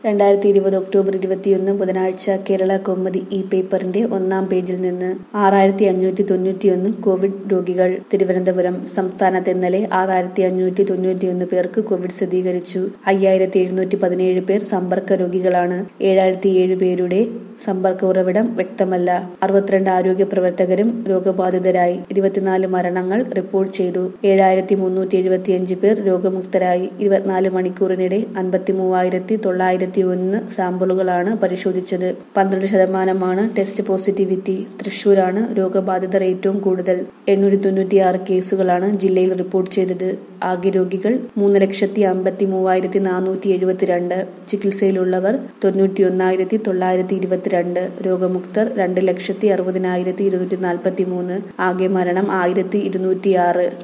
2020 October 21 ബുധനാഴ്ച കേരള കൗമുദി ഈ പേപ്പറിന്റെ ഒന്നാം പേജിൽ നിന്ന് 6591 കോവിഡ് രോഗികൾ. തിരുവനന്തപുരം സംസ്ഥാനത്ത് ഇന്നലെ 6591 പേർക്ക് കോവിഡ് സ്ഥിരീകരിച്ചു. 5717 പേർ സമ്പർക്ക രോഗികളാണ്. 7007 പേരുടെ സമ്പർക്ക ഉറവിടം വ്യക്തമല്ല. 62 ആരോഗ്യ പ്രവർത്തകരും രോഗബാധിതരായി. 24 മരണങ്ങൾ റിപ്പോർട്ട് ചെയ്തു. 7375 പേർ രോഗമുക്തരായി. 24 മണിക്കൂറിനിടെ 53,901 സാമ്പിളുകളാണ് പരിശോധിച്ചത്. 12% ടെസ്റ്റ് പോസിറ്റിവിറ്റി. തൃശൂരാണ് രോഗബാധിതർ ഏറ്റവും കൂടുതൽ. 896 കേസുകളാണ് ജില്ലയിൽ റിപ്പോർട്ട് ചെയ്തത്. ആകെ രോഗികൾ 3,53,472. ചികിത്സയിലുള്ളവർ 91,922. രോഗമുക്തർ 2,60,60,243. ആകെ മരണം 1,206.